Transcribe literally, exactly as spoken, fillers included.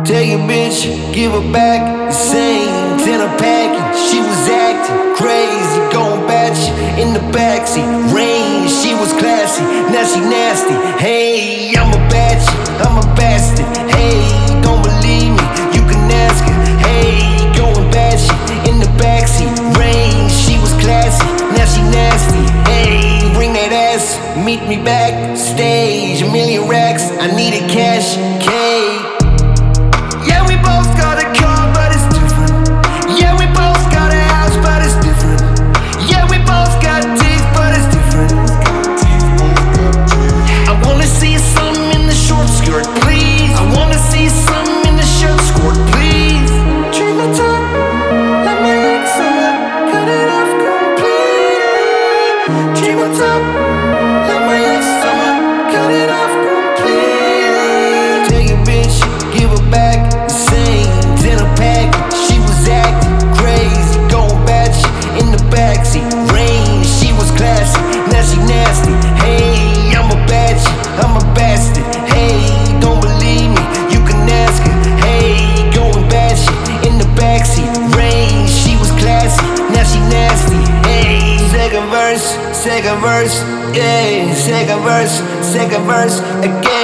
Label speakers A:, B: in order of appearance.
A: Tell your bitch, give her back the same ten a package. She was acting crazy, going batshit in the backseat. Rain, she was classy, now she nasty. Hey, I'm a bad shit, I'm a bastard. Hey, don't believe me, you can ask her. Hey, going batshit in the backseat. Rain, she was classy, now she nasty. Hey, bring that ass, meet me back stage. A million racks, I needed cash, K. Yeah, we both got a car, but it's different. Yeah, we both got a house, but it's different. Yeah, we both got teeth, but it's different. I wanna see something in the short skirt, please. I wanna see something in the shirt skirt, please. Trim the top, let my legs summer, cut it off completely. Trim the top, let my legs summer, cut it off completely. Tell your bitch, give her back the same ten a package. She was acting crazy, going batshit in the backseat. Rain, she was classy, now she nasty. Hey, I'm a bad shit, I'm a bastard. Hey, don't believe me, you can ask her. Hey, going batshit in the backseat. Rain, she was classy, now she nasty. Hey, second verse, second verse, yeah, second verse, second verse again.